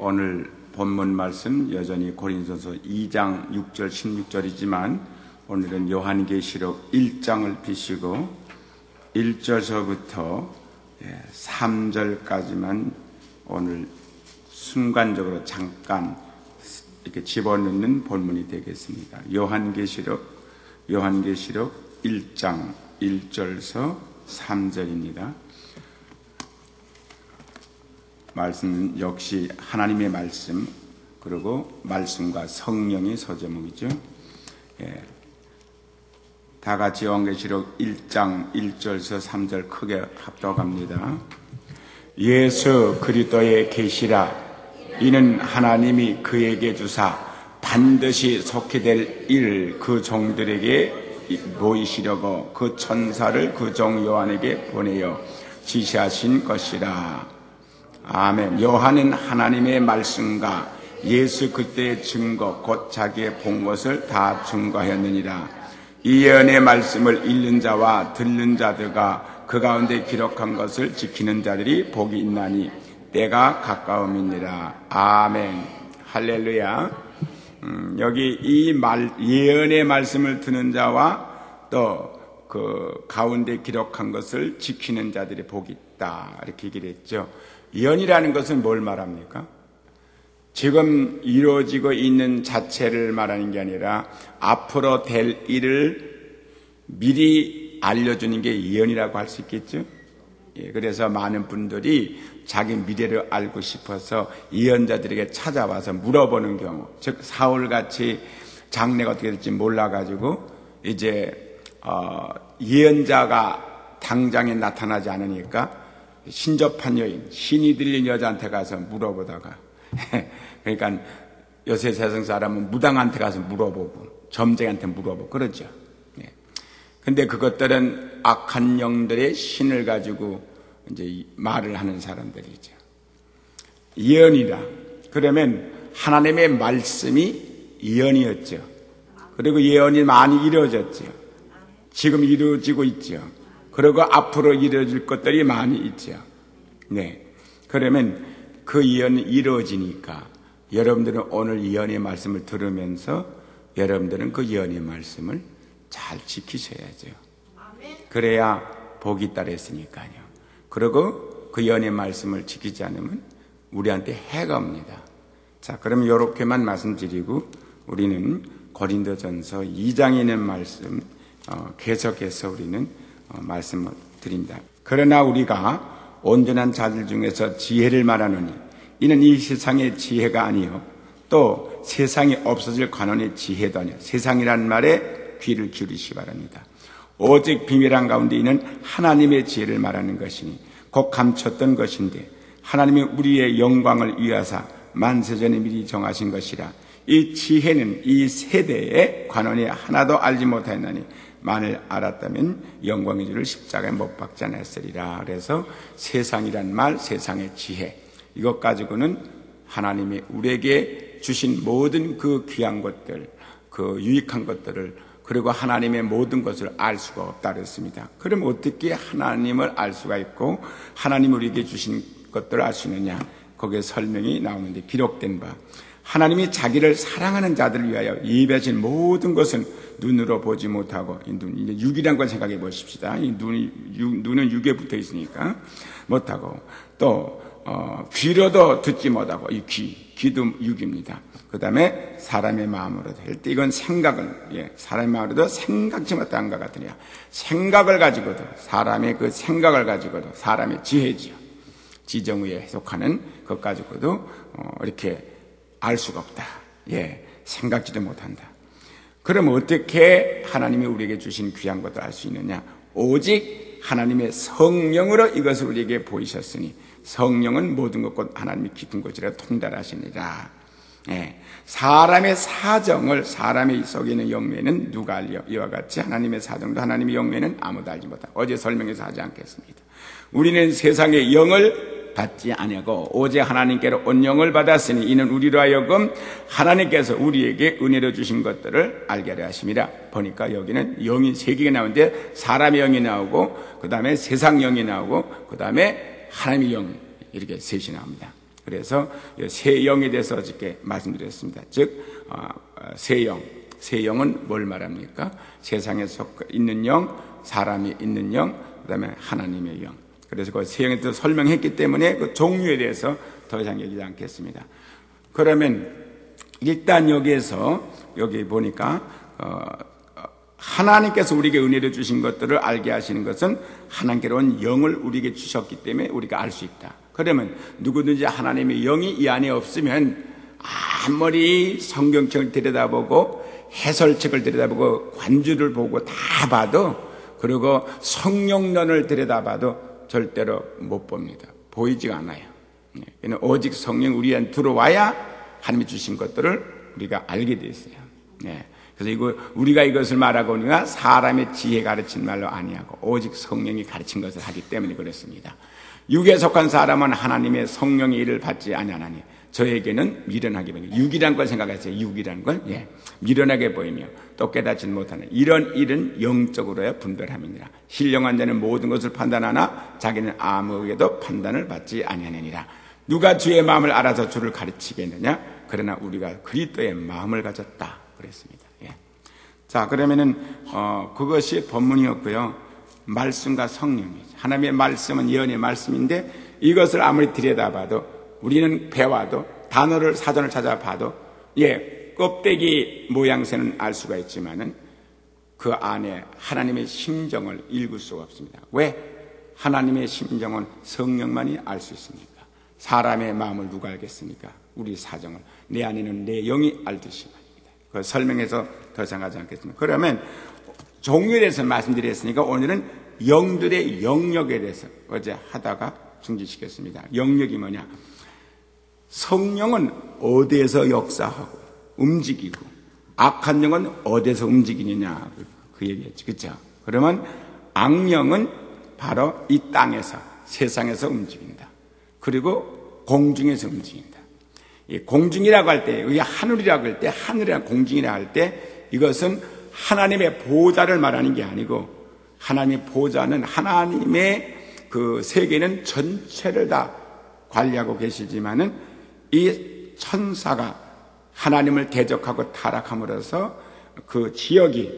오늘 본문 말씀 여전히 고린도서 2장 6절 16절이지만 오늘은 요한계시록 1장을 비시고 1절서부터 3절까지만 오늘 순간적으로 잠깐 이렇게 집어넣는 본문이 되겠습니다. 요한계시록 1장 1절서 3절입니다. 말씀은 역시 하나님의 말씀, 그리고 말씀과 성령의 서제목이죠. 다 같이 요한계시록 1장 1절서 3절 크게 합독합니다. 예수 그리스도의 계시라. 이는 하나님이 그에게 주사 반드시 속히 될 일 그 종들에게 보이시려고 그 천사를 그 종 요한에게 보내어 지시하신 것이라. 아멘. 요한은 하나님의 말씀과 예수 그리스도의 증거 곧 자기의 본 것을 다 증거하였느니라. 이 예언의 말씀을 읽는 자와 듣는 자들과 그 가운데 기록한 것을 지키는 자들이 복이 있나니 때가 가까움이니라. 아멘. 할렐루야. 여기 이 예언의 말씀을 듣는 자와 또 그 가운데 기록한 것을 지키는 자들이 복이 있다, 이렇게 얘기를 했죠. 예언이라는 것은 뭘 말합니까? 지금 이루어지고 있는 자체를 말하는 게 아니라 앞으로 될 일을 미리 알려주는 게 예언이라고 할 수 있겠죠. 그래서 많은 분들이 자기 미래를 알고 싶어서 예언자들에게 찾아와서 물어보는 경우, 즉 사울같이 장래가 어떻게 될지 몰라가지고 이제 예언자가 당장에 나타나지 않으니까 신접한 여인, 신이 들린 여자한테 가서 물어보다가 그러니까 요새 세상 사람은 무당한테 가서 물어보고 점쟁이한테 물어보고 그러죠. 근데 그것들은 악한 영들의 신을 가지고 이제 말을 하는 사람들이죠. 예언이라. 그러면 하나님의 말씀이 예언이었죠. 그리고 예언이 많이 이루어졌죠. 지금 이루어지고 있죠. 그리고 앞으로 이루어질 것들이 많이 있죠. 네. 그러면 그 예언이 이루어지니까 여러분들은 오늘 예언의 말씀을 들으면서 여러분들은 그 예언의 말씀을 잘 지키셔야죠. 그래야 복이 있다 그랬으니까요. 그리고 그 예언의 말씀을 지키지 않으면 우리한테 해가 옵니다. 자, 그럼 이렇게만 말씀드리고 우리는 고린도전서 2장에 있는 말씀 계속해서 우리는 말씀을 드립니다. 그러나 우리가 온전한 자들 중에서 지혜를 말하노니 이는 이 세상의 지혜가 아니요 또 세상이 없어질 관원의 지혜도 아니요. 세상이란 말에 귀를 기울이시기 바랍니다. 오직 비밀한 가운데 있는 하나님의 지혜를 말하는 것이니 곧 감췄던 것인데 하나님이 우리의 영광을 위하사 만세전에 미리 정하신 것이라. 이 지혜는 이 세대의 관원이 하나도 알지 못하였나니 만일 알았다면 영광의 주를 십자가에 못 박지 않았으리라. 그래서 세상이란 말, 세상의 지혜, 이것 가지고는 하나님이 우리에게 주신 모든 그 귀한 것들, 그 유익한 것들을, 그리고 하나님의 모든 것을 알 수가 없다 그랬습니다. 그럼 어떻게 하나님을 알 수가 있고 하나님이 우리에게 주신 것들을 알 수 있느냐? 거기에 설명이 나오는데 기록된 바 하나님이 자기를 사랑하는 자들을 위하여 예비하신 모든 것은 눈으로 보지 못하고, 이제 육이란 걸 생각해 보십시다. 이 눈은 육에 붙어 있으니까 못하고, 또 귀로도 듣지 못하고, 이 귀도 육입니다. 그 다음에 사람의 마음으로도 할 때 이건 생각을, 사람의 마음으로도 생각지 못한 것 같으냐. 생각을 가지고도, 사람의 그 생각을 가지고도 사람의 지혜지요. 지정의에 해석하는 것 가지고도 이렇게 알 수가 없다. 생각지도 못한다. 그럼 어떻게 하나님이 우리에게 주신 귀한 것을 알 수 있느냐? 오직 하나님의 성령으로 이것을 우리에게 보이셨으니 성령은 모든 것과 하나님이 깊은 곳이라 통달하시니라. 사람의 사정을 사람의 속에 있는 영매는 누가 알려? 이와 같이 하나님의 사정도 하나님의 영매는 아무도 알지 못하다. 어제 설명해서 하지 않겠습니다. 우리는 세상의 영을 받지 아니하고 오직 하나님께로 온 영을 받았으니 이는 우리로 하여금 하나님께서 우리에게 은혜로 주신 것들을 알게 하려 하심이라. 보니까 여기는 영이 세 개가 나오는데 사람의 영이 나오고 그 다음에 세상 영이 나오고 그 다음에 하나님의 영, 이렇게 셋이 나옵니다. 그래서 새 영에 대해서 어저께 말씀드렸습니다. 즉 새 영, 새 영은 뭘 말합니까? 세상에 있는 영, 사람이 있는 영, 그다음에 하나님의 영. 그래서 그 새 영에 대해서 설명했기 때문에 그 종류에 대해서 더 이상 얘기하지 않겠습니다. 그러면 일단 여기에서 여기 보니까 하나님께서 우리에게 은혜를 주신 것들을 알게 하시는 것은 하나님께로 온 영을 우리에게 주셨기 때문에 우리가 알 수 있다. 그러면 누구든지 하나님의 영이 이 안에 없으면 아무리 성경책을 들여다보고 해설책을 들여다보고 관주를 보고 다 봐도, 그리고 성령론을 들여다봐도 절대로 못 봅니다. 보이지가 않아요. 오직 성령 우리 안에 들어와야 하나님이 주신 것들을 우리가 알게 돼 있어요. 그래서 우리가 이것을 말하고 있느냐, 사람의 지혜 가르친 말로 아니하고 오직 성령이 가르친 것을 하기 때문에 그렇습니다. 육에 속한 사람은 하나님의 성령의 일을 받지 아니하나니 저에게는 미련하게 보이며, 육이란 걸 생각하세요. 육이란 걸 미련하게 보이며 또 깨닫지 못하는 이런 일은 영적으로야 분별함이니라. 신령한 자는 모든 것을 판단하나 자기는 아무에게도 판단을 받지 아니하느니라. 누가 주의 마음을 알아서 주를 가르치겠느냐? 그러나 우리가 그리스도의 마음을 가졌다 그랬습니다. 자, 그러면은 그것이 본문이었고요. 말씀과 성령이죠. 하나님의 말씀은 예언의 말씀인데 이것을 아무리 들여다봐도, 우리는 배워도 단어를 사전을 찾아봐도 껍데기 모양새는 알 수가 있지만은 그 안에 하나님의 심정을 읽을 수가 없습니다. 왜? 하나님의 심정은 성령만이 알 수 있습니까? 사람의 마음을 누가 알겠습니까? 우리 사정을 내 안에는 내 영이 알듯이 말입니다. 그 설명해서 더 이상 하지 않겠습니다. 그러면 종류에 대해서 말씀드렸으니까 오늘은 영들의 영역에 대해서 어제 하다가 중지시켰습니다. 영역이 뭐냐? 성령은 어디에서 역사하고 움직이고 악한 영은 어디에서 움직이느냐, 그 얘기했죠. 그렇죠? 그러면 악령은 바로 이 땅에서, 세상에서 움직인다. 그리고 공중에서 움직인다. 이 공중이라고 할 때, 여기 하늘이라고 할 때, 하늘이라고 공중이라고 할 때 이것은 하나님의 보좌를 말하는 게 아니고, 하나님의 보좌는 하나님의 그 세계는 전체를 다 관리하고 계시지만은 이 천사가 하나님을 대적하고 타락함으로써 그 지역이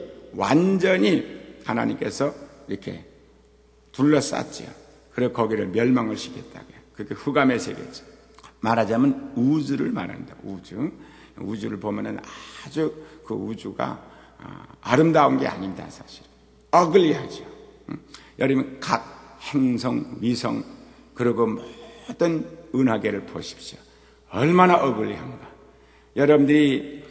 완전히 하나님께서 이렇게 둘러쌌지요. 그래서 거기를 멸망을 시켰다고요. 그게 흑암의 세계죠. 말하자면 우주를 말합니다. 우주를 보면은 아주 그 우주가 아름다운 게 아닙니다. 사실 어글리하죠. 여러분 각 행성, 위성, 그리고 모든 은하계를 보십시오. 얼마나 어글리한가. 여러분들이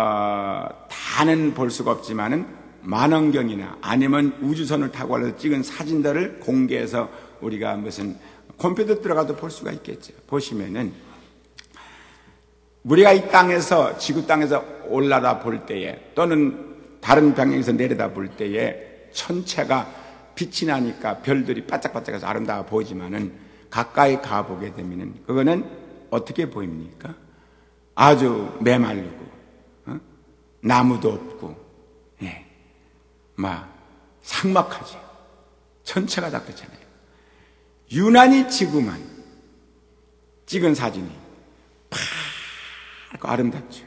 다는 볼 수가 없지만은 만원경이나 아니면 우주선을 타고 가서 찍은 사진들을 공개해서 우리가 무슨 컴퓨터 들어가도 볼 수가 있겠죠. 보시면은 우리가 이 땅에서, 지구 땅에서 올라다 볼 때에, 또는 다른 방향에서 내려다 볼 때에 천체가 빛이 나니까 별들이 반짝반짝해서 아름다워 보이지만은 가까이 가보게 되면은 그거는 어떻게 보입니까? 아주 메마르고 나무도 없고 막 삭막하죠. 천체가 다 그렇잖아요. 유난히 지구만 찍은 사진이 파랗고 아름답죠.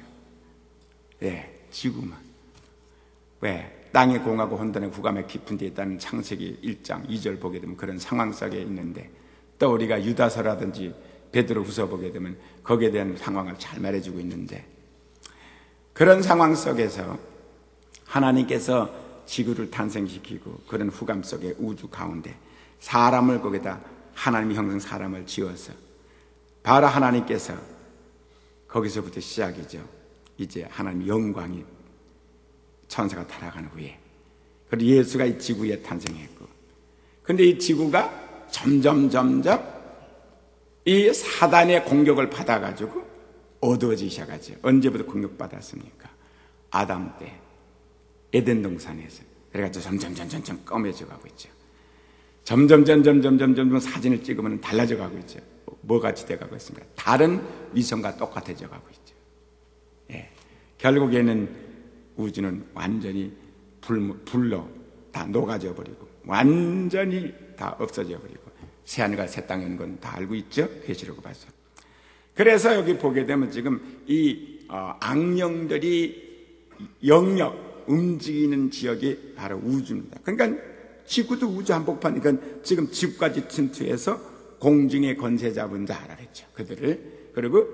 지구만. 왜? 땅의 공하고 혼돈의 후감의 깊은 데에 있다는 창세기 1장 2절 보게 되면 그런 상황 속에 있는데, 또 우리가 유다서라든지 베드로후서 보게 되면 거기에 대한 상황을 잘 말해주고 있는데, 그런 상황 속에서 하나님께서 지구를 탄생시키고 그런 후감 속의 우주 가운데 사람을, 거기다 하나님의 형상 사람을 지어서 바로 하나님께서 거기서부터 시작이죠. 이제 하나님의 영광이 천사가 타락한 후에, 그리고 예수가 이 지구에 탄생했고, 근데 이 지구가 점점 이 사단의 공격을 받아가지고 어두워지기 시작하죠. 언제부터 공격받았습니까? 아담 때 에덴 동산에서. 그래가지고 점점 검해져 가고 있죠. 점점 사진을 찍으면 달라져 가고 있죠. 뭐같이 돼가고 있습니까? 다른 위성과 똑같아져 가고 있죠. 결국에는 우주는 완전히 불로 다 녹아져 버리고 완전히 다 없어져 버리고 새하늘과 새 땅에 있는 건 다 알고 있죠? 계시록 봐서. 그래서 여기 보게 되면 지금 이 악령들이 영역 움직이는 지역이 바로 우주입니다. 그러니까 지구도 우주 한복판이니까 지금 지구까지 침투해서 공중의 권세 잡은 자라 그랬죠. 그들을. 그리고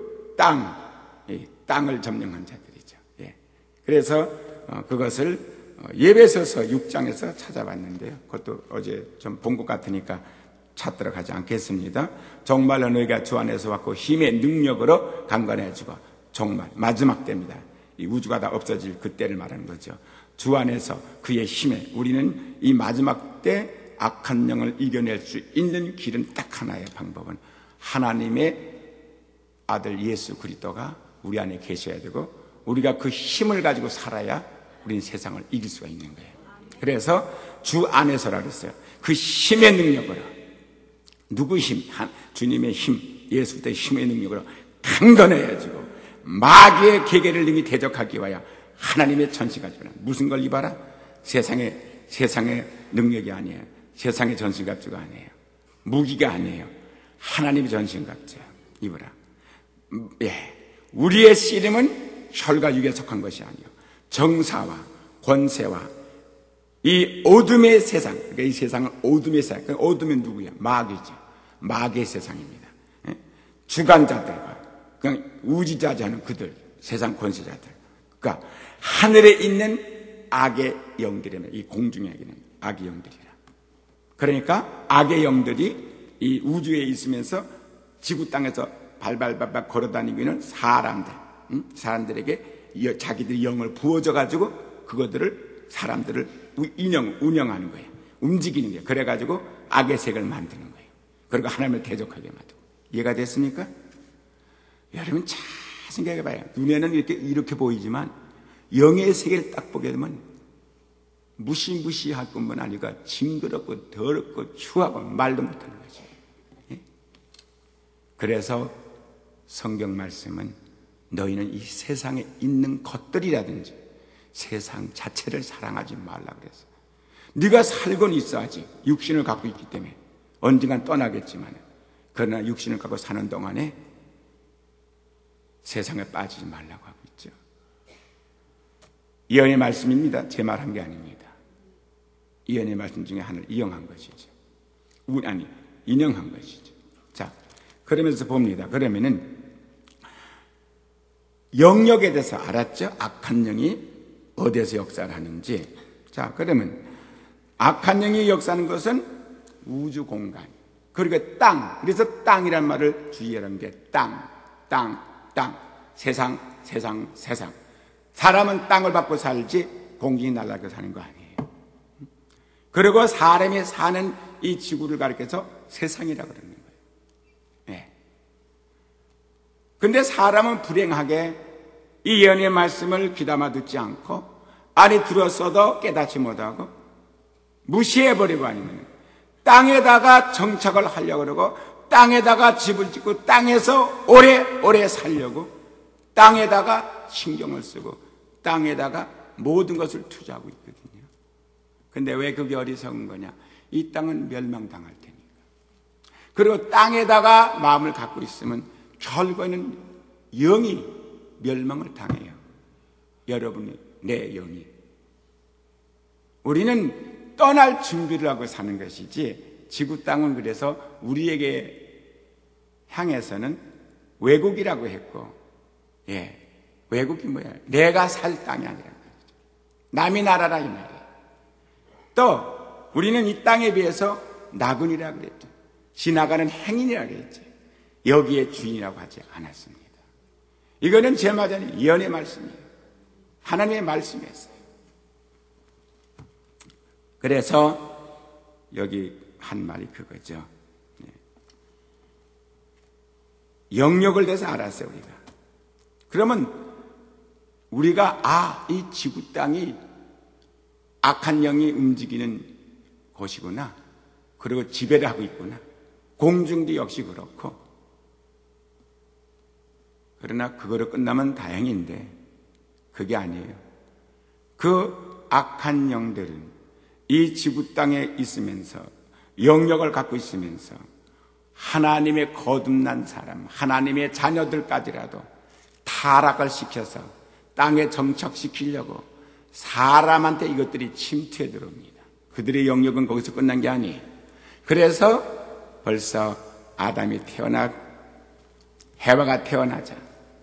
땅을 점령한 자들이죠. 예. 그래서 그것을 예배소서 6장에서 찾아봤는데요. 그것도 어제 좀 본 것 같으니까 찾도록 하지 않겠습니다. 정말로 너희가 주 안에서 왔고 힘의 능력으로 강건해지고, 정말 마지막 때입니다. 이 우주가 다 없어질 그때를 말하는 거죠. 주 안에서 그의 힘에 우리는 이 마지막 때 악한 영을 이겨낼 수 있는 길은 딱 하나의 방법은 하나님의 아들 예수 그리스도가 우리 안에 계셔야 되고, 우리가 그 힘을 가지고 살아야 우리는 세상을 이길 수가 있는 거예요. 그래서 주 안에서라 그랬어요. 그 힘의 능력으로. 누구 힘? 주님의 힘, 예수의 힘의 능력으로 강건해야지고 마귀의 계계를 능히 대적하기 위하여 하나님의 전신 가지고. 무슨 걸 입어라? 세상의 능력이 아니에요. 세상의 전신 갑주가 아니에요. 무기가 아니에요. 하나님의 전신 갑주 입어라. 예, 우리의 씨름은 혈과 육에 속한 것이 아니요 정사와 권세와 이 어둠의 세상, 그러니까 이 세상은 어둠의 세상. 그러니까 어둠은 누구야? 마귀죠. 마귀의 세상입니다. 예? 주관자들과 그냥 우지자지하는 그들, 세상 권세자들. 그러니까 하늘에 있는 악의 영들이면 이 공중에 있는 악의 영들이라. 그러니까 악의 영들이 이 우주에 있으면서 지구 땅에서 발발발발 걸어다니고 있는 사람들에게 자기들이 영을 부어줘 가지고 그것들을 사람들을 운영하는 거예요. 움직이는 거예요. 그래가지고 악의 색을 만드는 거예요. 그리고 하나님을 대적하게 만들고. 이해가 됐습니까? 여러분 잘 생각해 봐요. 눈에는 이렇게 보이지만 영의 세계를 딱 보게 되면 무시무시할 뿐만 아니라 징그럽고 더럽고 추하고 말도 못하는 거죠. 예? 그래서 성경 말씀은 너희는 이 세상에 있는 것들이라든지 세상 자체를 사랑하지 말라 그랬어요. 네가 살고는 있어야지. 육신을 갖고 있기 때문에 언젠간 떠나겠지만, 그러나 육신을 갖고 사는 동안에 세상에 빠지지 말라고 하고 있죠. 예언의 말씀입니다. 제 말 한 게 아닙니다. 예언의 말씀 중에 하나를 이용한 것이죠. 인용한 것이죠. 자, 그러면서 봅니다. 그러면은 영역에 대해서 알았죠? 악한 영이 어디에서 역사를 하는지. 자, 그러면 악한 영이 역사하는 것은 우주 공간, 그리고 땅. 그래서 땅이란 말을 주의하는 게 땅. 세상. 사람은 땅을 밟고 살지 공중이 날아가고 사는 거 아니에요. 그리고 사람이 사는 이 지구를 가리켜서 세상이라고 그러는 거예요. 네. 근데 사람은 불행하게 이 예언의 말씀을 귀담아 듣지 않고, 아니 들었어도 깨닫지 못하고 무시해버리고, 아니면 땅에다가 정착을 하려고 그러고 땅에다가 집을 짓고 땅에서 오래 살려고 땅에다가 신경을 쓰고 땅에다가 모든 것을 투자하고 있거든요. 근데 왜 그게 어리석은 거냐? 이 땅은 멸망당할 테니까. 그리고 땅에다가 마음을 갖고 있으면 결국에는 영이 멸망을 당해요. 여러분이, 내 영이. 우리는 떠날 준비를 하고 사는 것이지, 지구 땅은 그래서 우리에게 향해서는 외국이라고 했고, 예, 외국이 뭐야? 내가 살 땅이 아니란 말이죠. 남이 나라라 이 말이에요. 또 우리는 이 땅에 비해서 나군이라고 그랬죠. 지나가는 행인이라고 그랬죠. 여기에 주인이라고 하지 않았습니다. 이거는 제 말은 예언의 말씀이에요. 하나님의 말씀이었어요. 그래서 여기 한 말이 그거죠. 영역을 대해서 알았어요, 우리가. 그러면 우리가 이 지구 땅이 악한 영이 움직이는 곳이구나. 그리고 지배를 하고 있구나. 공중도 역시 그렇고. 그러나 그거로 끝나면 다행인데 그게 아니에요. 그 악한 영들은 이 지구 땅에 있으면서 영역을 갖고 있으면서 하나님의 거듭난 사람, 하나님의 자녀들까지라도 타락을 시켜서 땅에 정착시키려고 사람한테 이것들이 침투해 들어옵니다. 그들의 영역은 거기서 끝난 게 아니에요. 그래서 벌써 아담이 태어나고 해와가 태어나자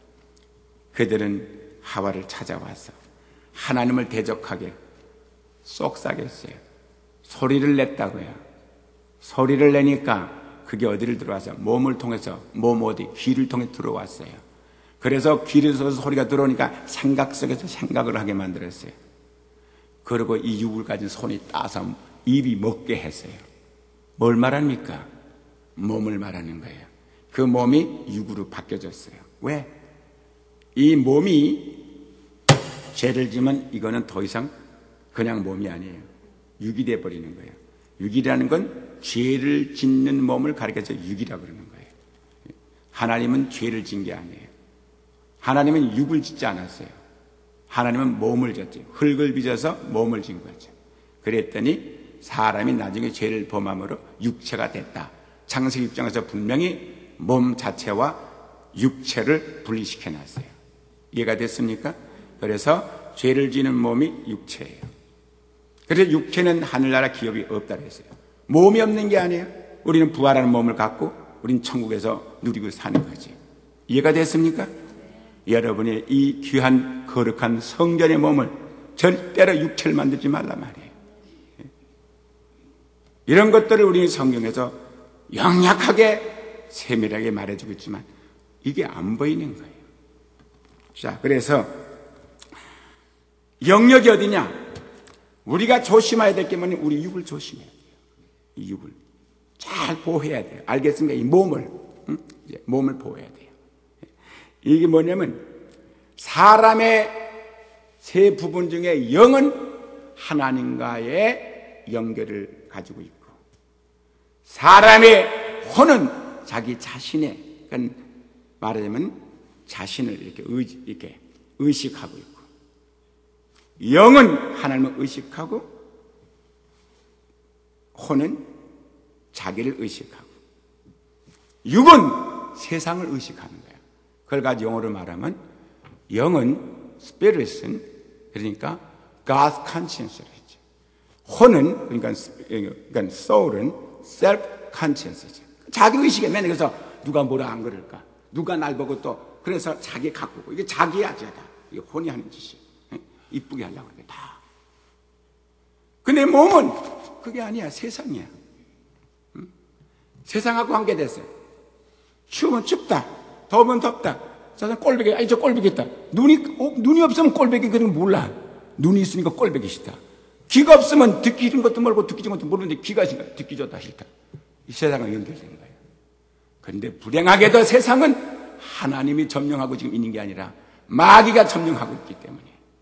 그들은 하와를 찾아와서 하나님을 대적하게 쏙싸겠어요. 소리를 냈다고요. 소리를 내니까 그게 어디를 들어와서 몸을 통해서 몸 어디 귀를 통해 들어왔어요. 그래서 귀에서 소리가 들어오니까 생각 속에서 생각을 하게 만들었어요. 그리고 이 육을 가진 손이 따서 입이 먹게 했어요. 뭘 말합니까? 몸을 말하는 거예요. 그 몸이 육으로 바뀌어졌어요. 왜? 이 몸이 죄를 지면 이거는 더 이상 그냥 몸이 아니에요. 육이 돼버리는 거예요. 육이라는 건 죄를 짓는 몸을 가리켜서 육이라고 그러는 거예요. 하나님은 죄를 진 게 아니에요. 하나님은 육을 짓지 않았어요. 하나님은 몸을 졌지. 흙을 빚어서 몸을 진 거죠. 그랬더니 사람이 나중에 죄를 범함으로 육체가 됐다. 창세기 입장에서 분명히 몸 자체와 육체를 분리시켜 놨어요. 이해가 됐습니까? 그래서 죄를 지는 몸이 육체예요. 그래서 육체는 하늘나라 기업이 없다고 했어요. 몸이 없는 게 아니에요. 우리는 부활하는 몸을 갖고 우리는 천국에서 누리고 사는 거지. 이해가 됐습니까? 여러분의 이 귀한 거룩한 성전의 몸을 절대로 육체를 만들지 말라 말이에요. 이런 것들을 우리 성경에서 영약하게 세밀하게 말해주고 있지만 이게 안 보이는 거예요. 자, 그래서 영역이 어디냐? 우리가 조심해야 될 게 뭐냐? 우리 육을 조심해야 돼요. 이 육을 잘 보호해야 돼요. 알겠습니까? 이 몸을 몸을 보호해야 돼요. 이게 뭐냐면 사람의 세 부분 중에 영은 하나님과의 연결을 가지고 있고 사람의 혼은 자기 자신의, 그러니까 말하자면 자신을 이렇게 의식하고 있고 영은 하나님을 의식하고 혼은 자기를 의식하고 육은 세상을 의식하는 거야. 그걸 가지고 영어로 말하면 영은 spirit은 그러니까 God's conscience를 했죠. 혼은 그러니까 soul은 self conscience죠. 자기 의식에 맨날 그래서 누가 뭐라 안 그럴까? 누가 날 보고 또 그래서 자기 가꾸고 이게 자기야 죄다. 이게 혼이 하는 짓이에요. 이쁘게 하려고 그래 다. 근데 몸은 그게 아니야. 세상이야. 응? 세상하고 관계됐어요. 추우면 춥다. 더우면 덥다. 저 꼴배기, 아니 저 꼴배기 있다. 눈이 없으면 꼴배기 그런 거 몰라. 눈이 있으니까 꼴배기 싫다. 귀가 없으면 듣기 좋은 것도 모르고 듣기 좋은 것도 모르는데 귀가 있으니까 듣기 좋다 싫다. 이 세상과 연결된 거예요. 그런데 불행하게도 세상은 하나님이 점령하고 지금 있는 게 아니라 마귀가 점령하고 있기 때문에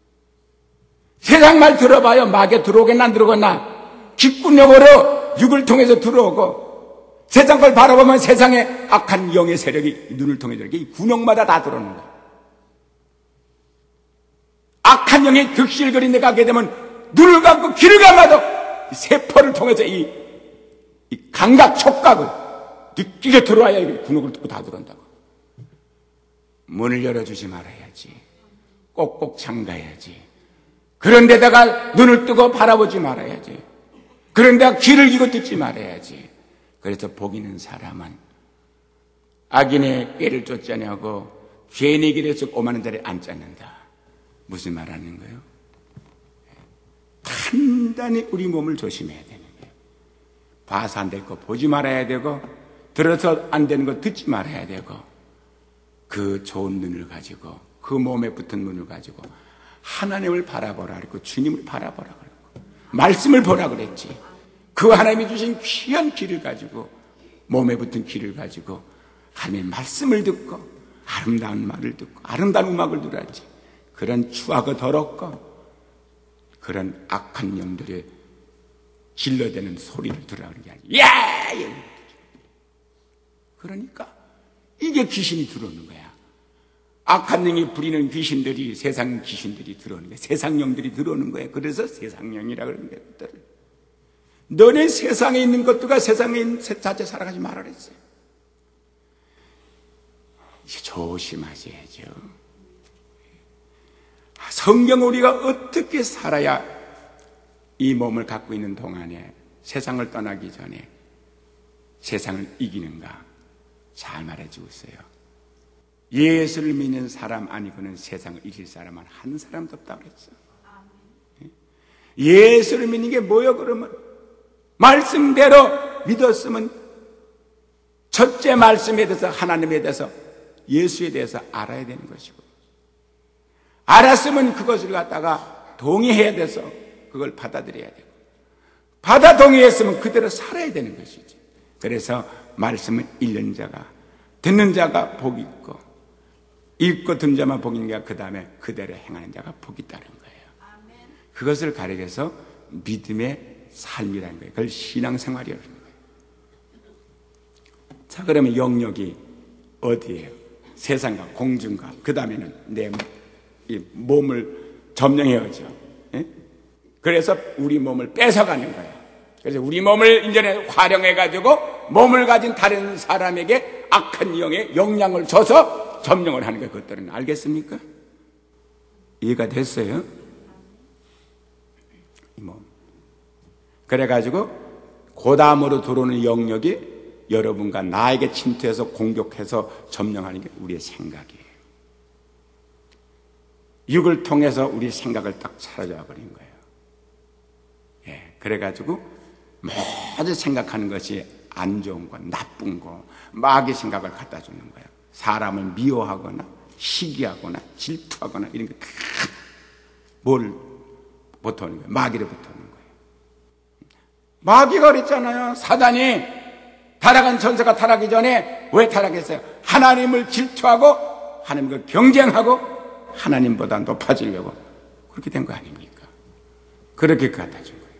세상 말 들어봐요. 마귀에 들어오겠나 안 들어오겠나. 기꾼력으로 육을 통해서 들어오고 세상 걸 바라보면 세상에 악한 영의 세력이 눈을 통해서 이렇게 군역마다 다 들어오는 거예요. 악한 영이 득실거리는 데 가게 되면 눈을 감고 귀를 감아도 세포를 통해서 이 감각 촉각을 느끼게 들어와야 이게 군역을 듣고 다 들어온다고. 문을 열어주지 말아야지. 꼭꼭 잠가야지. 그런 데다가 눈을 뜨고 바라보지 말아야지. 그런 데다가 귀를 기고 듣지 말아야지. 그래서 복 있는 사람은 악인의 꾀를 쫓지 아니하고 죄인의 길에서 오만한 자리에 앉지 않는다. 무슨 말하는 거예요? 단단히 우리 몸을 조심해야 되는 거예요. 봐서 안 될 거 보지 말아야 되고 들어서 안 되는 거 듣지 말아야 되고 그 좋은 눈을 가지고 그 몸에 붙은 눈을 가지고 하나님을 바라보라 그랬고 주님을 바라보라 그랬고 말씀을 보라 그랬지. 그 하나님이 주신 귀한 귀를 가지고 몸에 붙은 귀를 가지고 하나님의 말씀을 듣고 아름다운 말을 듣고 아름다운 음악을 들어야지. 그런 추하고 더럽고 그런 악한 영들의 질러대는 소리를 들으라 그런 게 아니야. 야! 그러니까 이게 귀신이 들어오는 거야. 악한 영이 부리는 귀신들이 세상 귀신들이 들어오는 거야. 세상 영들이 들어오는 거야. 그래서 세상 영이라 그러는 거야. 너네 세상에 있는 것들과 세상에 있는 자체 살아가지 말아 그랬어요. 조심하셔야죠. 성경 우리가 어떻게 살아야 이 몸을 갖고 있는 동안에 세상을 떠나기 전에 세상을 이기는가 잘 말해주고 있어요. 예수를 믿는 사람 아니고는 세상을 이길 사람은 한 사람도 없다고 그랬어. 예수를 믿는 게 뭐요? 그러면 말씀대로 믿었으면 첫째 말씀에 대해서 하나님에 대해서 예수에 대해서 알아야 되는 것이고, 알았으면 그것을 갖다가 동의해야 돼서 그걸 받아들여야 되고, 받아 동의했으면 그대로 살아야 되는 것이지. 그래서 말씀을 읽는 자가, 듣는 자가 복이 있고, 읽고 듣는 자만 복이 있는 게 그 다음에 그대로 행하는 자가 복이 있다는 거예요. 그것을 가리켜서 믿음의 삶이라는 거예요. 그걸 신앙생활이라는 거예요. 자, 그러면 영역이 어디예요? 세상과 공중과 그 다음에는 내 몸을 점령해야죠. 그래서 우리 몸을 뺏어가는 거예요. 그래서 우리 몸을 이제는 활용해가지고 몸을 가진 다른 사람에게 악한 영의 영향을 줘서 점령을 하는 거예요. 그것들은 알겠습니까? 이해가 됐어요? 이 몸. 그래가지고 그 다음으로 들어오는 영역이 여러분과 나에게 침투해서 공격해서 점령하는 게 우리의 생각이에요. 육을 통해서 우리 생각을 딱 사라져 버린 거예요. 예, 그래가지고 모두 생각하는 것이 안 좋은 거, 나쁜 거, 마귀 생각을 갖다 주는 거예요. 사람을 미워하거나 시기하거나 질투하거나 이런 거 뭘 붙어오는 거예요? 마귀를 붙어오는 거예요. 마귀가 그랬잖아요. 사단이 타락한 천사가 타락하기 전에 왜 타락했어요? 하나님을 질투하고 하나님과 경쟁하고 하나님보다 높아지려고 그렇게 된 거 아닙니까? 그렇게 갖다 준 거예요.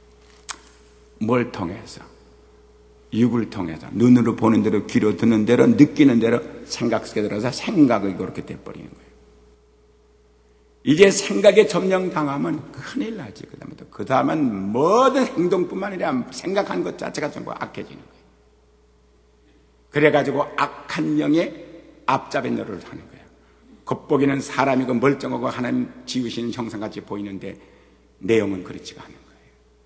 뭘 통해서? 육을 통해서 눈으로 보는 대로, 귀로 듣는 대로, 느끼는 대로 생각 속에 들어서 생각이 그렇게 돼버리는 거예요. 이게 생각에 점령당하면 큰일 나지. 그 다음은 모든 행동뿐만 아니라 생각하는 것 자체가 전부 악해지는 거예요. 그래가지고 악한 영의 앞잡이 노릇을 하는 거예요. 겉보기는 사람이고 멀쩡하고 하나님 지으신 형상같이 보이는데 내용은 그렇지가 않은 거예요.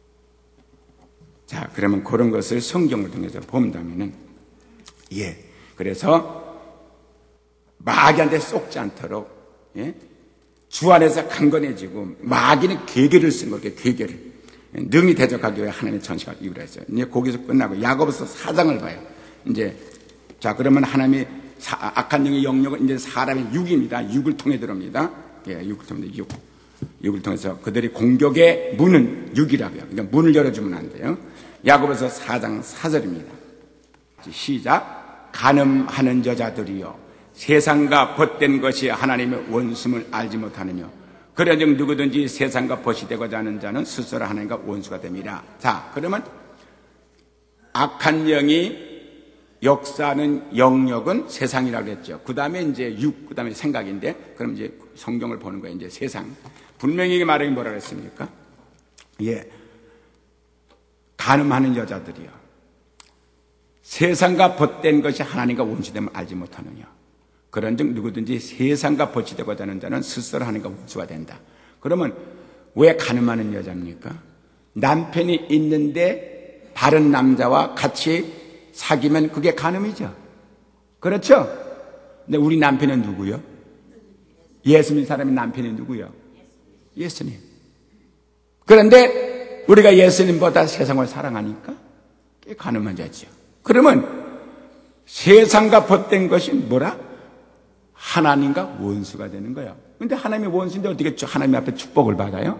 자, 그러면 그런 것을 성경을 통해서 본다면은, 예. 그래서 마귀한테 쏙지 않도록, 예. 주 안에서 강건해지고, 마귀는 괴계를 쓴 거예요. 괴계를. 능히 대적하기 위해 하나님의 천시가 이루라 했어요. 이제 거기서 끝나고 야고보서 4장을 봐요. 이제, 자, 그러면 하나님이 악한 영의 영역은 이제 사람의 육입니다. 육을 통해 들어옵니다. 예, 육을 통해 육을 통해서 그들이 공격의 문은 육이라고요. 그러니까 문을 열어주면 안 돼요. 야고보서 4장 4절입니다. 시작. 간음하는 여자들이요, 세상과 벗된 것이 하나님의 원수임을 알지 못하느뇨. 그런즉 누구든지 세상과 벗이 되고자 하는 자는 스스로 하나님과 원수가 됩니다. 자, 그러면 악한 영이 역사하는 영역은 세상이라고 했죠. 그 다음에 이제 육, 그 다음에 생각인데, 그럼 이제 성경을 보는 거예요. 이제 세상. 분명히 말하기 뭐라 그랬습니까? 예. 간음하는 여자들이요, 세상과 벗된 것이 하나님과 원수됨을 알지 못하느냐. 그런즉 누구든지 세상과 벗이 되고자 하는 자는 스스로 하나님과 원수가 된다. 그러면 왜 간음하는 여자입니까? 남편이 있는데 다른 남자와 같이 사귀면 그게 간음이죠. 그렇죠? 근데 우리 남편은 누구요? 예수 믿는 사람의 남편이 누구요? 예수님. 그런데 우리가 예수님보다 세상을 사랑하니까 간음한 자죠. 그러면 세상과 벗된 것이 뭐라? 하나님과 원수가 되는 거예요. 근데 하나님의 원수인데 어떻게 하나님 앞에 축복을 받아요?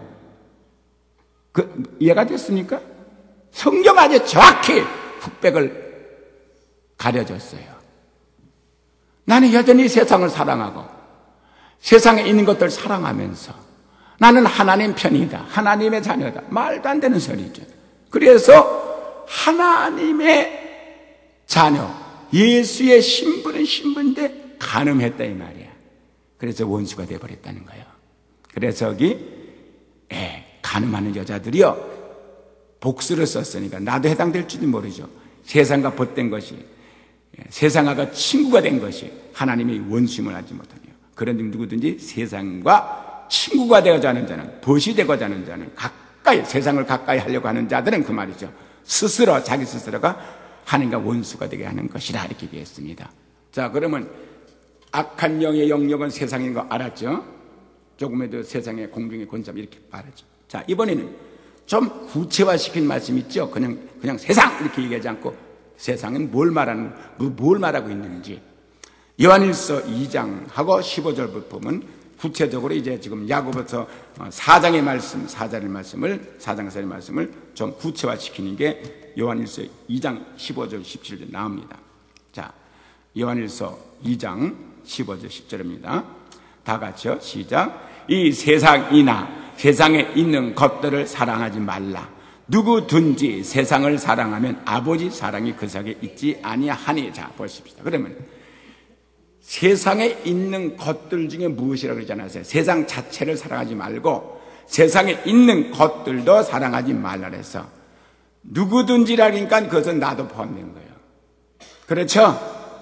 이해가 됐습니까? 성경 아주 정확히 흑백을 가려졌어요. 나는 여전히 세상을 사랑하고 세상에 있는 것들 사랑하면서 나는 하나님 편이다, 하나님의 자녀다. 말도 안 되는 소리죠. 그래서 하나님의 자녀, 예수의 신분은 신분인데 간음했다 이 말이야. 그래서 원수가 되어버렸다는 거예요. 그래서 여기 간음하는 여자들이요, 복수를 썼으니까 나도 해당될지도 모르죠. 세상과 벗된 것이 세상하고 친구가 된 것이 하나님의 원수임을 알지 못하네요. 그런데 누구든지 세상과 친구가 되고자 하는 자는, 벗이 되고자 하는 자는, 가까이, 세상을 가까이 하려고 하는 자들은 그 말이죠. 스스로, 자기 스스로가 하나님과 원수가 되게 하는 것이라 이렇게 얘기했습니다. 자, 그러면 악한 영의 영역은 세상인 거 알았죠? 조금에도 세상의 공중의 권점 이렇게 말하죠. 자, 이번에는 좀 구체화시킨 말씀 있죠? 그냥 세상 이렇게 얘기하지 않고 세상은 뭘 말하고 있는지. 요한일서 2장하고 15절부터 보면 구체적으로 이제 지금 야고보서 4장의 말씀, 4장의 말씀을 좀 구체화시키는 게 요한일서 2장 15절, 17절 나옵니다. 자, 요한일서 2장 15절, 10절입니다. 다 같이요. 시작. 이 세상이나 세상에 있는 것들을 사랑하지 말라. 누구든지 세상을 사랑하면 아버지 사랑이 그 속에 있지 아니하니. 자, 보십시다. 그러면 세상에 있는 것들 중에 무엇이라고 그러잖아요. 세상 자체를 사랑하지 말고 세상에 있는 것들도 사랑하지 말라 그래서 누구든지라니까 그것은 나도 포함된 거예요. 그렇죠?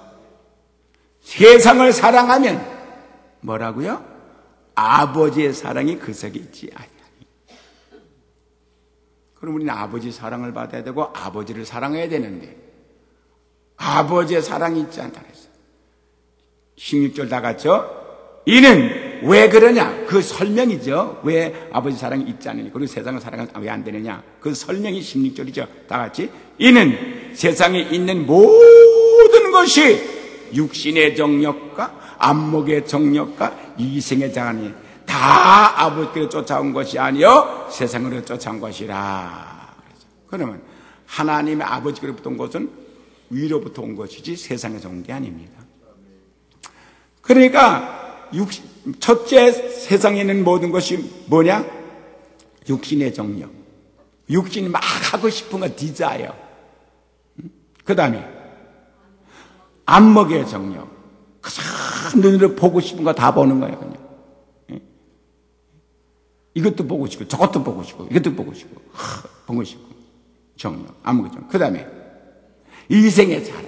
세상을 사랑하면 뭐라고요? 아버지의 사랑이 그 속에 있지 아니하니. 그럼 우리는 아버지 사랑을 받아야 되고 아버지를 사랑해야 되는데 아버지의 사랑이 있지 않다 그랬어요. 16절 다 같죠? 이는 왜 그러냐? 그 설명이죠. 왜 아버지 사랑이 있지 않으니 그리고 세상을 사랑은 왜 안 되느냐? 그 설명이 16절이죠. 다 같이. 이는 세상에 있는 모든 것이 육신의 정욕과 안목의 정욕과 이생의 자아니 다 아버지께로 쫓아온 것이 아니요 세상으로 쫓아온 것이라. 그러면 하나님의 아버지께로부터 온 것은 위로부터 온 것이지 세상에서 온 게 아닙니다. 그러니까 첫째 세상에 있는 모든 것이 뭐냐? 육신의 정욕. 육신이 막 하고 싶은 거 디자이어. 그 다음에 안목의 정욕. 그냥 눈으로 보고 싶은 거 다 보는 거예요. 그냥. 이것도 보고 싶고 저것도 보고 싶고 이것도 보고 싶고 보고 싶고 정욕, 안목의 정욕. 그 다음에 이생의 자랑.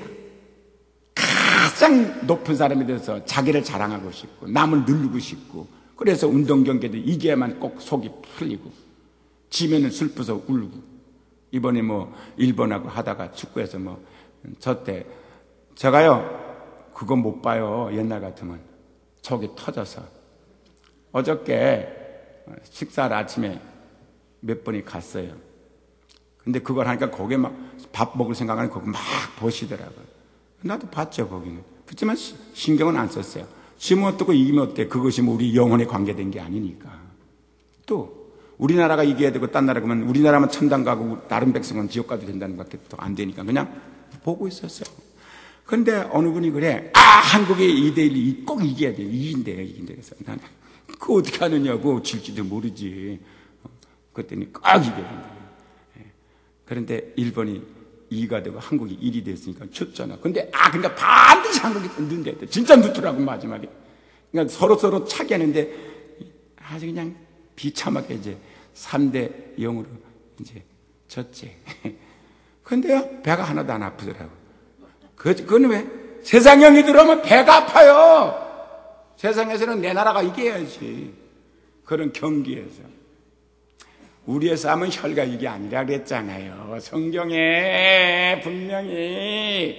가장 높은 사람이 돼서 자기를 자랑하고 싶고 남을 누르고 싶고 그래서 운동 경기도 이겨야만 꼭 속이 풀리고 지면은 슬퍼서 울고 이번에 뭐 일본하고 하다가 축구에서 뭐 졌대. 제가요 그거 못 봐요. 옛날 같으면 속이 터져서 어저께 식사를 아침에 몇 번이 갔어요. 근데 그걸 하니까 거기에 막 밥 먹을 생각하니 거기 막 보시더라고요. 나도 봤죠, 거기는. 그렇지만 신경은 안 썼어요. 지면 어떻고 이기면 어때? 그것이 뭐 우리 영혼에 관계된 게 아니니까. 또, 우리나라가 이겨야 되고, 딴 나라 가면 우리나라만 천당 가고, 다른 백성은 지옥 가도 된다는 것밖에 또 안 되니까 그냥 보고 있었어요. 그런데 어느 분이 그래, 한국이 2대1 꼭 이겨야 돼요. 이긴대. 그래서 나는, 그거 어떻게 하느냐고, 질지도 모르지. 그랬더니 꼭 이겨야 된다. 그런데 일본이 2가 되고 한국이 1이 됐으니까 쳤잖아. 근데 그러니까 반드시 한국이 넣는데 진짜 넣더라고 마지막에. 그러니까 서로 차게 하는데 아주 그냥 비참하게 이제 3대 0으로 이제 졌지. 근데요 배가 하나도 안 아프더라고. 그건 왜? 세상 형이 들어오면 배가 아파요. 세상에서는 내 나라가 이겨야지. 그런 경기에서. 우리의 싸움은 혈과 이게 아니라 그랬잖아요. 성경에 분명히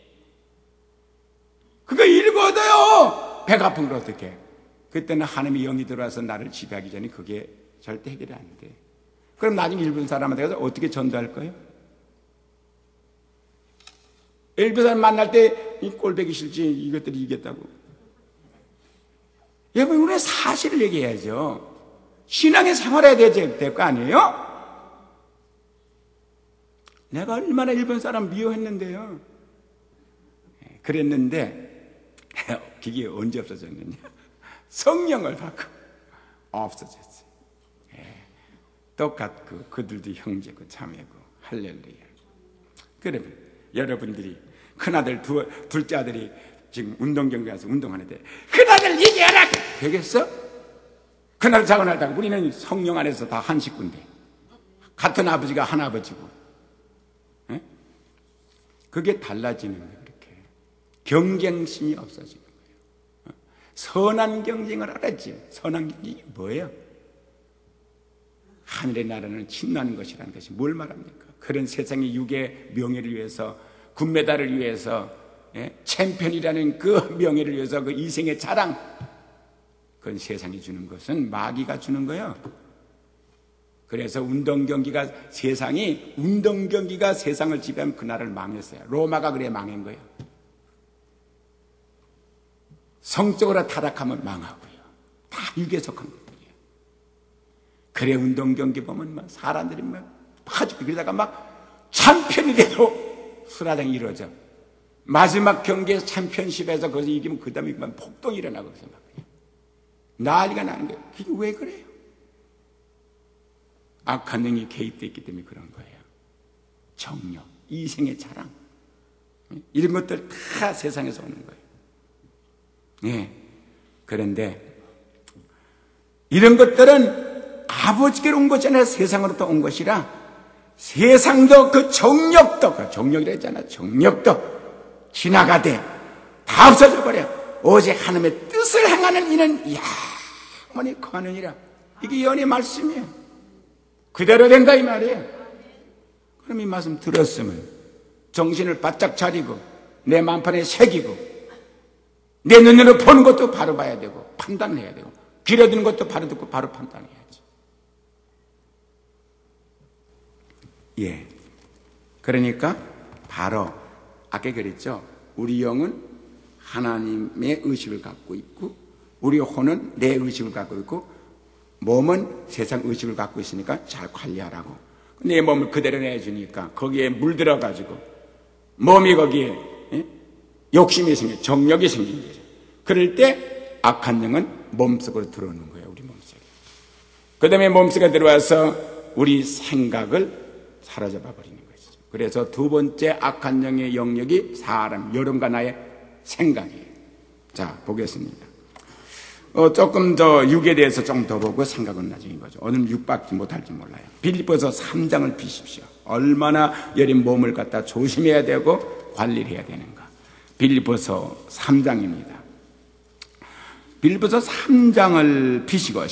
그거 읽어도요 배가 아픈 걸 어떻게? 그때는 하나님의 영이 들어와서 나를 지배하기 전에 그게 절대 해결이 안 돼. 그럼 나중에 일본 사람한테 가서 어떻게 전도할 거예요? 일본 사람 만날 때 이 꼴보기 싫지 이것들이 이겼다고. 여러분 우리는 사실을 얘기해야죠. 신앙의 생활해야 될 거 아니에요? 내가 얼마나 일본 사람 미워했는데요. 그랬는데 그게 언제 없어졌느냐? 성령을 받고 없어졌어요. 똑같고 그들도 형제고 자매고 할렐루야. 그러면 여러분들이 큰아들 둘째 아들이 지금 운동 경기에 가서 운동하는데 큰아들 이겨라 되겠어? 그날 작은 날 다 우리는 성령 안에서 다 한 식구인데 같은 아버지가 한 아버지고 그게 달라지는 거예요. 그렇게 경쟁심이 없어지는 거예요. 선한 경쟁을 알았지. 선한 경쟁이 뭐예요? 하늘의 나라는 침노하는 것이라는 것이 뭘 말합니까? 그런 세상의 육의 명예를 위해서, 금메달을 위해서, 챔피언이라는 그 명예를 위해서 그 이생의 자랑, 그건 세상이 주는 것은 마귀가 주는 거예요. 그래서 운동경기가 세상을 지배하면 그 나라를 망했어요. 로마가 그래 망한 거예요. 성적으로 타락하면 망하고요. 다 육에 속한 거예요. 그래 운동경기 보면 막 사람들이 막 파죽고 그러다가 막 챔피언이 돼도 수라장이 이루어져. 마지막 경기에서 챔피언십에서 거기서 이기면 그 다음에 폭동이 일어나고 그래서 막 난리가 나는 거예요. 그게 왜 그래요? 악한 영이 개입되어 있기 때문에 그런 거예요. 정력, 이생의 자랑, 이런 것들 다 세상에서 오는 거예요. 예. 그런데 이런 것들은 아버지께로 온 것이 아니라 세상으로부터 온 것이라 세상도 그 정력도, 그 정력이라 했잖아. 정력도 지나가되 다 없어져 버려. 오직 하나님의 뜻을 행하는 이는 영원히 거하느니라. 이게 예언의 말씀이에요. 그대로 된다 이 말이에요. 그럼 이 말씀 들었으면 정신을 바짝 차리고 내 만판에 새기고 내 눈으로 보는 것도 바로 봐야 되고 판단해야 되고 귀로 듣는 것도 바로 듣고 바로 판단해야지. 예. 그러니까 바로 아까 그랬죠. 우리 영은 하나님의 의식을 갖고 있고 우리 혼은 내 의식을 갖고 있고 몸은 세상 의식을 갖고 있으니까 잘 관리하라고. 내 몸을 그대로 내주니까 거기에 물들어가지고 몸이 거기에 욕심이 생겨 정력이 생긴 거죠. 그럴 때 악한 영은 몸속으로 들어오는 거예요. 우리 몸속에. 그 다음에 몸속에 들어와서 우리 생각을 사로잡아 버리는 것이죠. 그래서 두 번째 악한 영의 영역이 사람, 여러분과 나의 생각이에요. 자, 보겠습니다. 조금 더 육에 대해서 좀 더 보고 생각은 나중인 거죠. 오늘 육밖에 못할지 몰라요. 빌립보서 3장을 비십시오. 얼마나 여린 몸을 갖다 조심해야 되고 관리를 해야 되는가. 빌립보서 3장입니다. 빌립보서 3장을 비시고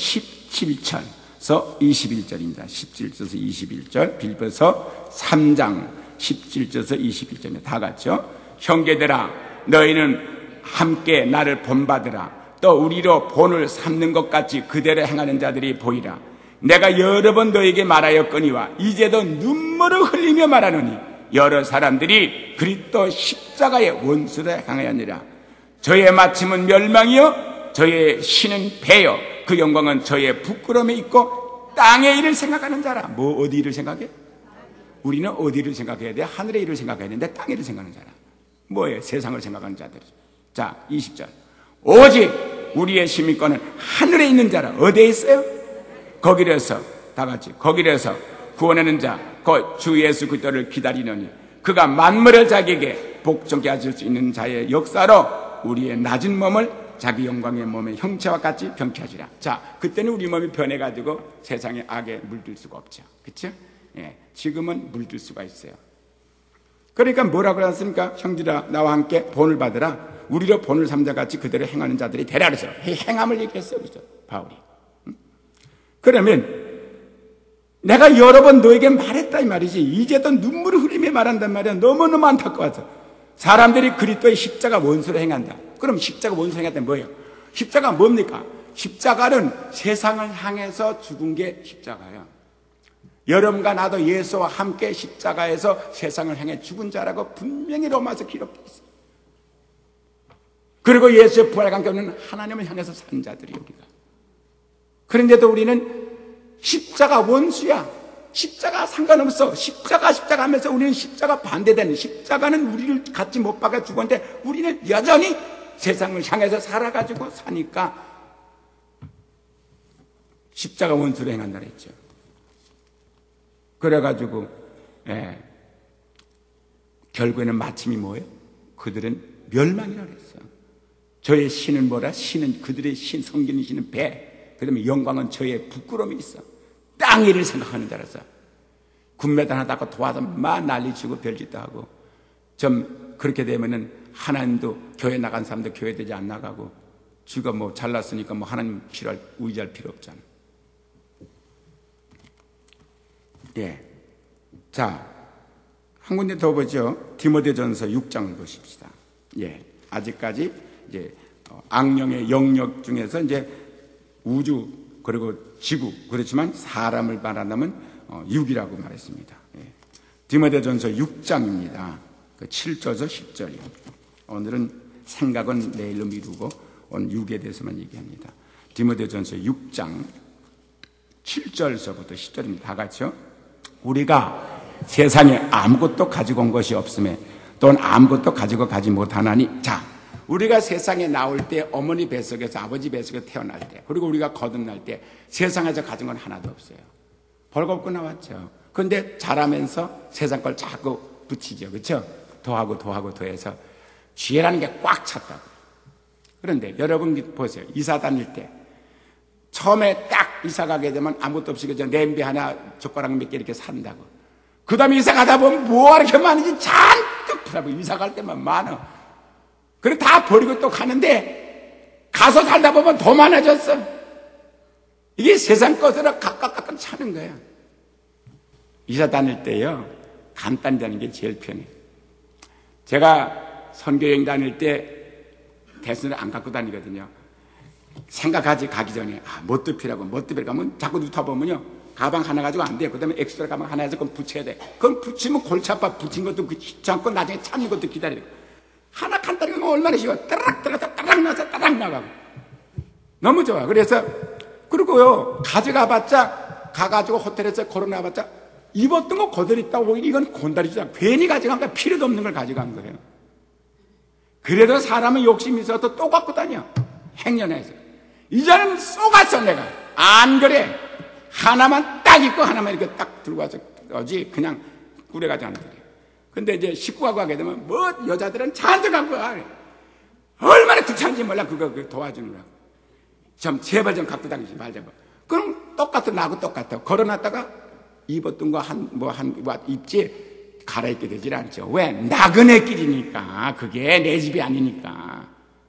17절에서 21절입니다. 17절에서 21절 빌립보서 3장 17절에서 21절에 다 같죠. 형제들아 너희는 함께 나를 본받으라. 또 우리로 본을 삼는 것 같이 그대로 행하는 자들이 보이라. 내가 여러 번 너에게 말하였거니와 이제도 눈물을 흘리며 말하노니 여러 사람들이 그리스도 십자가의 원수로 행하였느니라. 저의 마침은 멸망이요 저의 신은 배요 그 영광은 저의 부끄러움에 있고 땅의 일을 생각하는 자라. 뭐 어디 일을 생각해? 우리는 어디를 생각해야 돼? 하늘의 일을 생각해야 되는데 땅의 일을 생각하는 자라. 뭐예요? 세상을 생각하는 자들이죠. 자, 20절. 오직 우리의 시민권은 하늘에 있는 자라. 어디에 있어요? 거기에서 다 같이 거기에서 구원하는 자 곧 주 예수 그리스도를 기다리노니 그가 만물을 자기에게 복종케 하실 수 있는 자의 역사로 우리의 낮은 몸을 자기 영광의 몸의 형체와 같이 변케 하시라. 자, 그때는 우리 몸이 변해가지고 세상의 악에 물들 수가 없죠. 그렇죠? 예, 지금은 물들 수가 있어요. 그러니까 뭐라고 그랬습니까? 형제들아 나와 함께 본을 받으라. 우리로 본을 삼자같이 그대로 행하는 자들이 되라 그래서 행함을 얘기했어요. 그죠? 바울이. 그러면 내가 여러 번 너에게 말했다 이 말이지. 이제도 눈물을 흘리며 말한단 말이야. 너무너무 안타까워서. 사람들이 그리스도의 십자가 원수로 행한다. 그럼 십자가 원수로 행한다는 뭐예요? 십자가 뭡니까? 십자가는 세상을 향해서 죽은 게 십자가예요. 여러분과 나도 예수와 함께 십자가에서 세상을 향해 죽은 자라고 분명히 로마서 기록되어 있어요. 그리고 예수의 부활과 함께 오는 하나님을 향해서 산 자들이 우리가. 그런데도 우리는 십자가 원수야. 십자가 상관없어. 십자가 하면서 우리는 십자가 반대되는, 십자가는 우리를 갖지 못 박아 죽었는데 우리는 여전히 세상을 향해서 살아가지고 사니까 십자가 원수로 행한다 그랬죠. 그래가지고 결국에는 마침이 뭐예요? 그들은 멸망이라고 그랬어요. 저의 신은 뭐라? 신은 그들의 신, 성경의 신은 배. 그 다음에 영광은 저의 부끄러움이 있어. 땅 일을 생각하는 자라서 군매단 하다가 도와서 막 난리치고 별짓도 하고 좀 그렇게 되면은 하나님도 교회 나간 사람도 교회 되지 안 나가고, 쥐가 뭐 잘났으니까 뭐 하나님 의지할 필요 없잖아. 예. 자, 한 군데 더 보죠. 디모데전서 6장을 보십시다. 예. 아직까지 이제 악령의 영역 중에서 이제 우주 그리고 지구, 그렇지만 사람을 말한다면 육이라고 말했습니다. 예. 디모데전서 6장입니다. 그 7절에서 10절이요. 오늘은 생각은 내일로 미루고 오늘 육에 대해서만 얘기합니다. 디모데전서 6장 7절서부터 10절입니다. 다 같이요. 우리가 세상에 아무것도 가지고 온 것이 없음에 또는 아무것도 가지고 가지 못하나니, 자, 우리가 세상에 나올 때 어머니 뱃속에서 아버지 뱃속에서 태어날 때, 그리고 우리가 거듭날 때 세상에서 가진 건 하나도 없어요. 벌겁고 나왔죠. 그런데 자라면서 세상 걸 자꾸 붙이죠. 그렇죠? 더해서 지혜라는 게 꽉 찼다고. 그런데 여러분 보세요. 이사 다닐 때 처음에 딱 이사 가게 되면 아무것도 없이 그저 냄비 하나 젓가락 몇 개 이렇게 산다고. 그 다음에 이사 가다 보면 뭐가 이렇게 많은지 잔뜩 풀어보고, 이사 갈 때만 많아. 그래 다 버리고 또 가는데 가서 살다 보면 더 많아졌어. 이게 세상 것으로 각각 차는 거야. 이사 다닐 때요, 간단히 다니는 게 제일 편해. 제가 선교여행 다닐 때 대수를 안 갖고 다니거든요. 생각하지 가기 전에 뭣도 필요하고 뭣도 필요하고 하면 자꾸 누타 보면요, 가방 하나 가지고 안 돼요. 그 다음에 엑스트라 가방 하나 해서 그건 붙여야 돼. 그건 붙이면 골치 아파. 붙인 것도 귀찮지 않고 나중에 찾는 것도 기다려야 돼. 하나 간단히 하면 얼마나 쉬워. 따락 나서 따락 나가고. 너무 좋아. 그래서 그리고요, 가져가봤자, 가가지고 호텔에서 걸어놔봤자 입었던 거 그대로 있다고 보니 이건 건달이지 않아. 괜히 가져간 거야. 필요도 없는 걸 가져간 거예요. 그래도 사람은 욕심이 있어서 또 갖고 다녀. 행여해서. 이제는 쏘갔어 내가. 안 그래. 하나만 딱 입고 하나만 이렇게 딱 들고 와서 오지 그냥 꾸려가지 않더래. 근데 이제 식구하고 가게 되면 뭐 여자들은 잔뜩 갖고 와. 얼마나 귀찮은지 몰라. 그거 도와주느라고. 좀 제발 좀 갖고 다니지 말자. 그럼 똑같아. 나하고 똑같아. 걸어놨다가 입었던 거 입지 갈아입게 되질 않죠. 왜? 나그네끼리니까. 그게 내 집이 아니니까.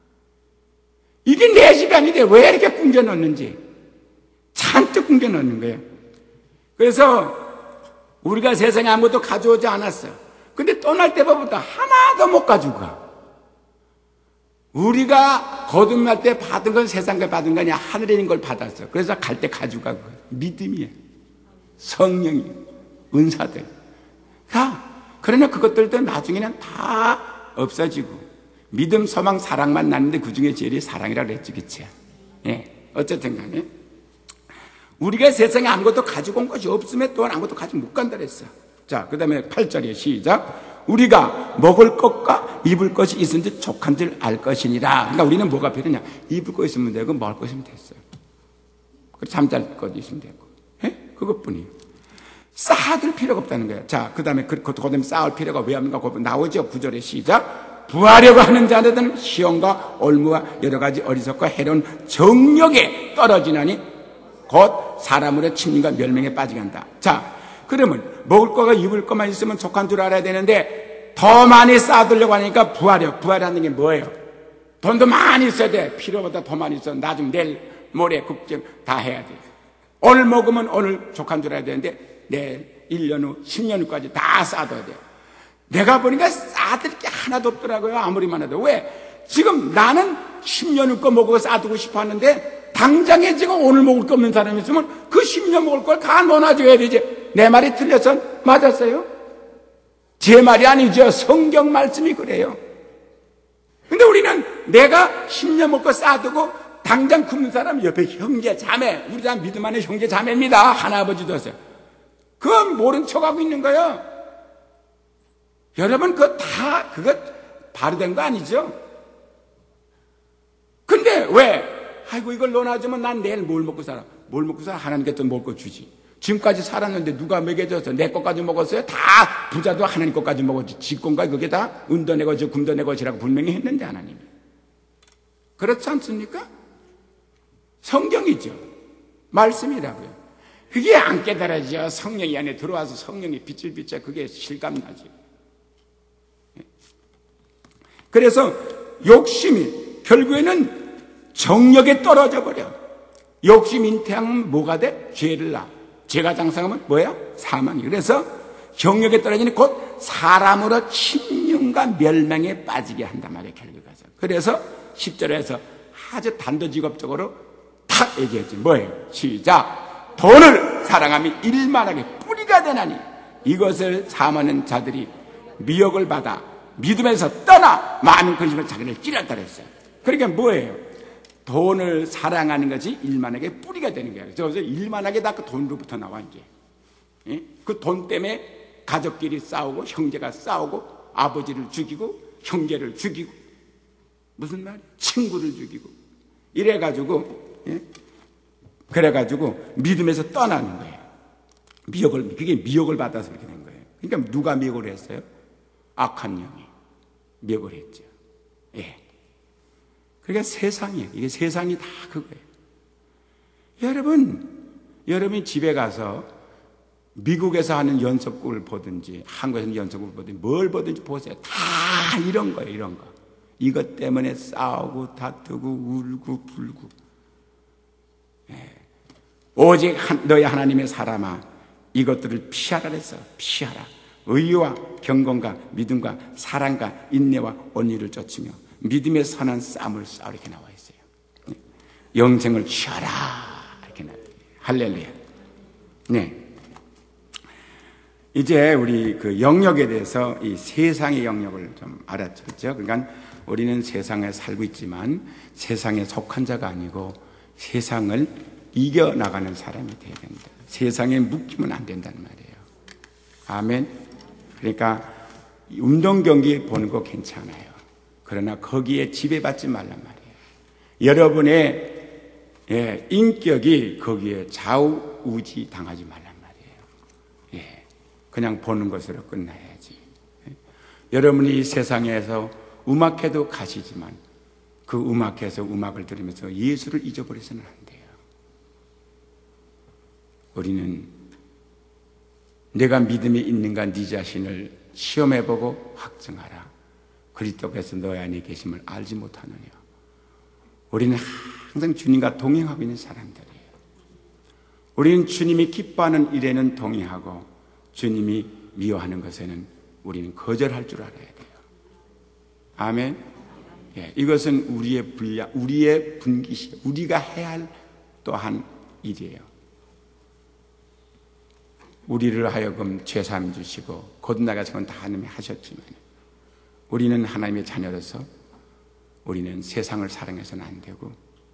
이게 내 집이 아닌데 왜 이렇게 꿍겨 넣는지 잔뜩 꿍겨 넣는 거예요. 그래서 우리가 세상에 아무것도 가져오지 않았어요. 근데 떠날 때부터 하나도 못 가지고 가. 우리가 거듭날 때 받은 건 세상 걸 받은 거 아니야. 하늘에 있는 걸 받았어. 그래서 갈 때 가지고 가고. 믿음이에요. 성령이, 은사들. 그러나 그것들도 나중에는 다 없어지고, 믿음, 소망, 사랑만 났는데 그 중에 제일이 사랑이라고 그랬지, 그치? 예. 어쨌든 간에. 우리가 세상에 아무것도 가지고 온 것이 없으면 또한 아무것도 가지고 못 간다 그랬어. 자, 그 다음에 8절에 시작. 우리가 먹을 것과 입을 것이 있은지 족한 줄 알 것이니라. 그러니까 우리는 뭐가 필요냐? 입을 것 있으면 되고, 먹을 것 있으면 됐어요. 그리고 잠잘 것 있으면 되고. 예? 그것뿐이에요. 쌓아둘 필요가 없다는 거예요. 자, 그 다음에 그다음에 쌓을 필요가 왜 없는가? 나오죠. 9절에 시작. 부하려고 하는 자들은 시험과 올무와 여러 가지 어리석고 해로운 정력에 떨어지나니 곧 사람으로 침륜과 멸망에 빠지게 한다. 자, 그러면 먹을 거가 입을 것만 있으면 족한 줄 알아야 되는데 더 많이 쌓아두려고 하니까 부하라는 게 뭐예요? 돈도 많이 있어야 돼. 필요보다 더 많이 있어. 나중 내일 모레 국정 다 해야 돼. 오늘 먹으면 오늘 족한 줄 알아야 되는데 내일 1년 후 10년 후까지 다 쌓아둬야 돼요. 내가 보니까 쌓아둘 게 하나도 없더라고요. 아무리 많아도. 왜? 지금 나는 10년 후 거 먹고 쌓아두고 싶어 하는데 당장에 지금 오늘 먹을 거 없는 사람이 있으면 그 10년 먹을 걸 다 넣어놔줘야 되지. 내 말이 틀려서 맞았어요? 제 말이 아니죠. 성경 말씀이 그래요. 근데 우리는 내가 10년 먹고 쌓아두고 당장 굶는 사람 옆에 형제, 자매, 우리 다 믿음 안에 형제, 자매입니다. 하나아버지도 없어요. 그건 모른 척하고 있는 거예요. 여러분, 그거 바로 된 거 아니죠? 근데 왜? 아이고, 이걸 넣어놔주면 난 내일 뭘 먹고 살아? 뭘 먹고 살아? 하나님께 또 먹을 거 주지. 지금까지 살았는데 누가 먹여줘서 내 것까지 먹었어요? 다 부자도 하나님 것까지 먹었지. 지 건가? 그게 다 은도 내 것이, 금도 내 것이라고 분명히 했는데, 하나님이. 그렇지 않습니까? 성경이죠. 말씀이라고요. 그게 안 깨달아져. 성령이 안에 들어와서 성령이 빛을 비춰. 그게 실감나지. 그래서 욕심이 결국에는 정력에 떨어져 버려. 욕심 잉태하면 뭐가 돼? 죄를 낳아. 죄가 장성하면 뭐야? 사망이. 그래서 정력에 떨어지니 곧 사람으로 침륜과 멸망에 빠지게 한단 말이에요, 결국 가서. 그래서 10절에서 아주 단도직입적으로 탁 얘기했지. 뭐예요? 시작. 돈을 사랑하면 일만하게 뿌리가 되나니 이것을 사모하는 자들이 미혹을 받아 믿음에서 떠나 많은 근심으로 자기를 찔렀다 그랬어요. 그러니까 뭐예요? 돈을 사랑하는 것이 일만하게 뿌리가 되는 거예요. 그래서 일만하게 다 그 돈으로부터 나와 이제. 그 돈 때문에 가족끼리 싸우고 형제가 싸우고 아버지를 죽이고 형제를 죽이고 무슨 말이야? 친구를 죽이고 이래가지고 그래가지고 믿음에서 떠나는 거예요. 그게 미혹을 받아서 그렇게 된 거예요. 그러니까 누가 미혹을 했어요? 악한 영이 미혹을 했죠. 예. 그러니까 세상이에요. 이게 세상이 다 그거예요. 여러분이 집에 가서 미국에서 하는 연속극을 보든지 한국에서 하는 연속극을 보든지 뭘 보든지 보세요. 다 이런 거예요. 이런 거. 이것 때문에 싸우고 다투고 울고 불고. 예. 오직 너희 하나님의 사람아 이것들을 피하라 그랬어. 피하라. 의와 경건과 믿음과 사랑과 인내와 온유를 쫓으며 믿음의 선한 싸움을 싸우라 이렇게 나와 있어요. 영생을 취하라 이렇게 나와 있어요. 할렐루야. 네. 이제 우리 그 영역에 대해서 이 세상의 영역을 좀 알았죠. 그렇죠? 그러니까 우리는 세상에 살고 있지만 세상에 속한 자가 아니고 세상을 이겨나가는 사람이 돼야 된다. 세상에 묶이면 안 된다는 말이에요. 아멘. 그러니까 운동 경기 보는 거 괜찮아요. 그러나 거기에 지배받지 말란 말이에요. 여러분의 인격이 거기에 좌우우지 당하지 말란 말이에요. 그냥 보는 것으로 끝나야지. 여러분이 이 세상에서 음악회도 가시지만 그 음악회에서 음악을 들으면서 예수를 잊어버려서는 안 돼요. 우리는 내가 믿음이 있는가 네 자신을 시험해보고 확증하라. 그리스도께서 너희 안에 계심을 알지 못하느냐. 우리는 항상 주님과 동행하고 있는 사람들이에요. 우리는 주님이 기뻐하는 일에는 동의하고 주님이 미워하는 것에는 우리는 거절할 줄 알아야 돼요. 아멘. 이것은 우리의 분량, 우리의 분기시, 우리가 해야 할 또한 일이에요. 우리를 하여금 죄사함 주시고 거듭나가신 건 다 하나님이 하셨지만 우리는 하나님의 자녀로서 우리는 세상을 사랑해서는 안 되고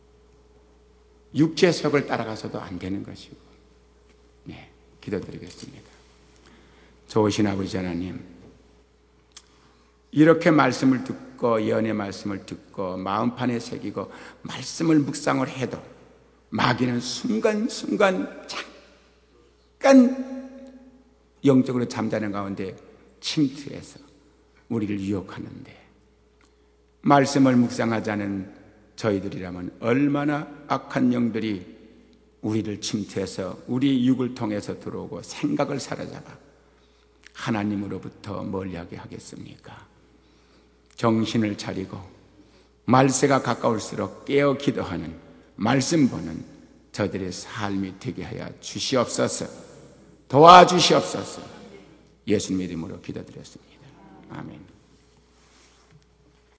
육체 속을 따라가서도 안 되는 것이고. 네, 기도드리겠습니다. 좋으신 아버지 하나님, 이렇게 말씀을 듣고 예언의 말씀을 듣고 마음판에 새기고 말씀을 묵상을 해도 마귀는 순간순간 잠깐 영적으로 잠자는 가운데 침투해서 우리를 유혹하는데 말씀을 묵상하지 않은 저희들이라면 얼마나 악한 영들이 우리를 침투해서 우리 육을 통해서 들어오고 생각을 사로잡아 하나님으로부터 멀리하게 하겠습니까? 정신을 차리고 말세가 가까울수록 깨어 기도하는 말씀 보는 저들의 삶이 되게 하여 주시옵소서. 도와주시옵소서. 예수님 이름으로 기도드렸습니다. 아멘.